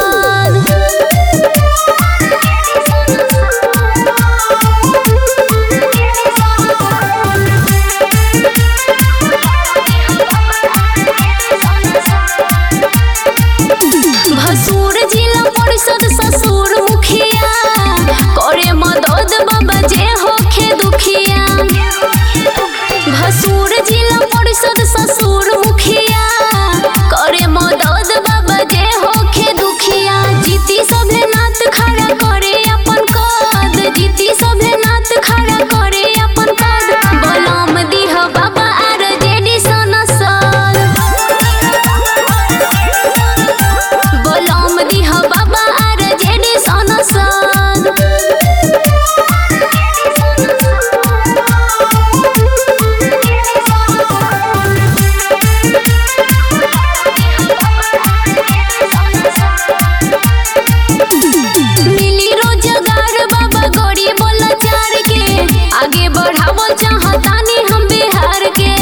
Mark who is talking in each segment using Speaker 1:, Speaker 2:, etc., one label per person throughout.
Speaker 1: सनसद। भसूर जिला परिषद ससुर मुखिया करे मदद बाबा जे होखे दुखिया। भसूर जिला परिषद ससुर मुखिया करे मदद बाबा जे होखे दुखिया। जीती सभे नाथ खड़ा करे अपन कद, जीती सभे नाथ खड़ा करे अपन कद। बलम दिह बाबा आर जेडी सनसद, बलम दिह बाबा आर जेडी सनसद। मिली रोजगार बाबा गरीब लाचार के, आगे बढ़ावल चाहतानी हम बिहार के।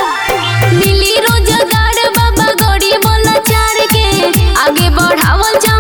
Speaker 1: मिली रोजगार बाबा गरीब लाचार के, आगे बढ़ावल